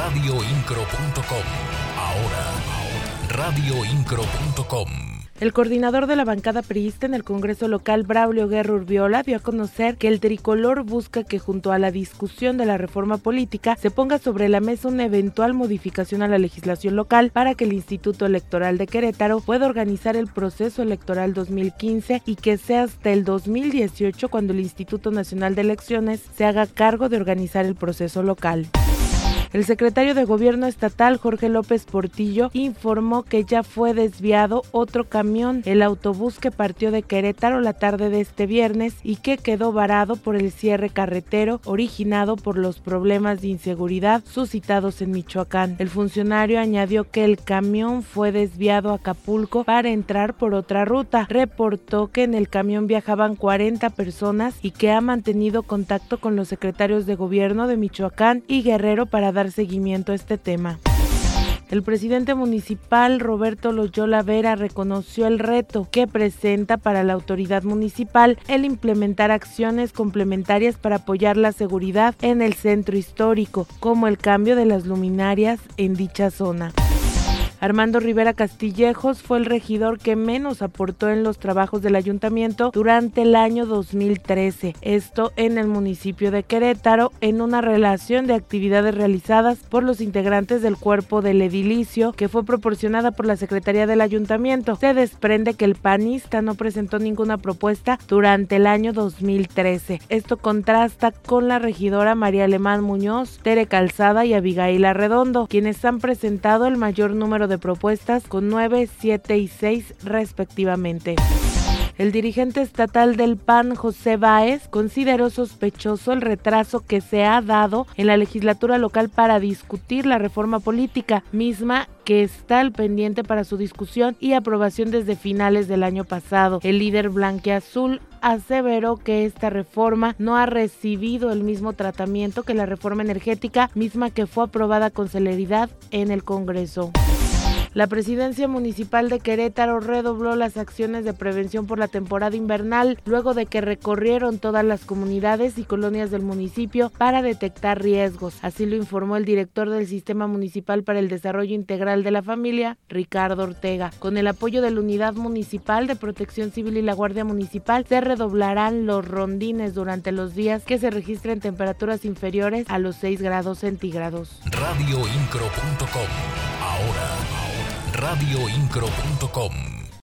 radioincro.com. Ahora, radioincro.com. El coordinador de la bancada priista en el Congreso local, Braulio Guerra Urbiola, dio a conocer que el tricolor busca que junto a la discusión de la reforma política se ponga sobre la mesa una eventual modificación a la legislación local para que el Instituto Electoral de Querétaro pueda organizar el proceso electoral 2015 y que sea hasta el 2018 cuando el Instituto Nacional de Elecciones se haga cargo de organizar el proceso local. El secretario de Gobierno estatal, Jorge López Portillo, informó que ya fue desviado otro camión, el autobús que partió de Querétaro la tarde de este viernes y que quedó varado por el cierre carretero originado por los problemas de inseguridad suscitados en Michoacán. El funcionario añadió que el camión fue desviado a Acapulco para entrar por otra ruta. Reportó que en el camión viajaban 40 personas y que ha mantenido contacto con los secretarios de Gobierno de Michoacán y Guerrero para dar seguimiento a este tema. El presidente municipal, Roberto Loyola Vera, reconoció el reto que presenta para la autoridad municipal el implementar acciones complementarias para apoyar la seguridad en el centro histórico, como el cambio de las luminarias en dicha zona. Armando Rivera Castillejos fue el regidor que menos aportó en los trabajos del ayuntamiento durante el año 2013, esto en el municipio de Querétaro, en una relación de actividades realizadas por los integrantes del cuerpo del edilicio que fue proporcionada por la Secretaría del Ayuntamiento. Se desprende que el panista no presentó ninguna propuesta durante el año 2013. Esto contrasta con la regidora María Alemán Muñoz, Tere Calzada y Abigail Arredondo, quienes han presentado el mayor número de propuestas con 9, 7 y 6 respectivamente. El dirigente estatal del PAN, José Báez, consideró sospechoso el retraso que se ha dado en la legislatura local para discutir la reforma política, misma que está al pendiente para su discusión y aprobación desde finales del año pasado. El líder blanquiazul aseveró que esta reforma no ha recibido el mismo tratamiento que la reforma energética, misma que fue aprobada con celeridad en el Congreso. La presidencia municipal de Querétaro redobló las acciones de prevención por la temporada invernal, luego de que recorrieron todas las comunidades y colonias del municipio para detectar riesgos. Así lo informó el director del Sistema Municipal para el Desarrollo Integral de la Familia, Ricardo Ortega. Con el apoyo de la Unidad Municipal de Protección Civil y la Guardia Municipal, se redoblarán los rondines durante los días que se registren temperaturas inferiores a los 6 grados centígrados. Radioincro.com. Ahora, radioincro.com.